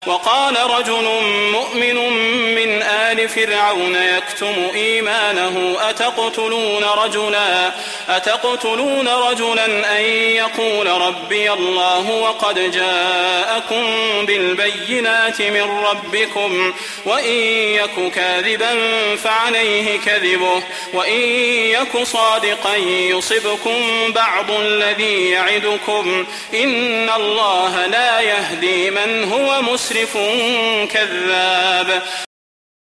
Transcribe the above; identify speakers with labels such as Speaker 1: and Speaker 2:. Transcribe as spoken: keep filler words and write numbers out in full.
Speaker 1: وقال رجل مؤمن من آل فرعون يكتم إيمانه أتقتلون رجلا, أتقتلون رجلا أن يقول ربي الله وقد جاءكم بالبينات من ربكم وإن يك كاذبا فعليه كذبه وإن يك صادقا يصبكم بعض الذي يعدكم إن الله لا يهدي من هو مسرف كذاب.